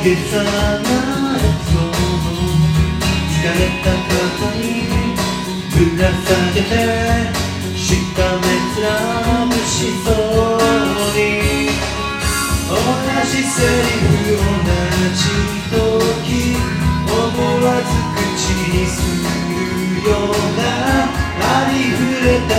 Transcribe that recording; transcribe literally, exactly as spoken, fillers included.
げさなエピソード、疲れた肩にぶら下げてしかめ面しそうに、同じセリフ同じ時思わず口にするようなありふれた